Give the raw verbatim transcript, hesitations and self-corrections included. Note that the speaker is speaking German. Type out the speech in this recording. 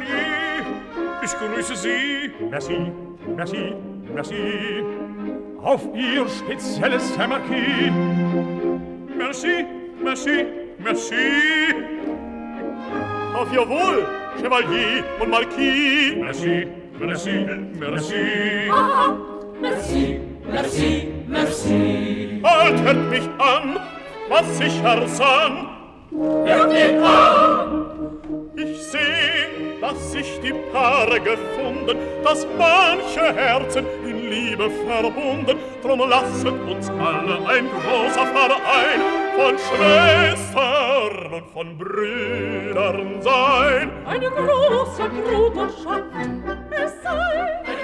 Chevalier, ich grüße Sie. Merci, merci, merci. Auf Ihr spezielles Herr Marquis. Merci, merci, merci. Auf Ihr Wohl, Chevalier und Marquis. Merci, merci, merci. Ah, merci, merci, merci. Haltet mich an, was ich ersann. Hört ihn an. Ich seh, dass sich die Paare gefunden, dass manche Herzen in Liebe verbunden. Drum lasset uns alle ein großer Verein von Schwestern und von Brüdern sein. Eine große Bruderschaft es sei.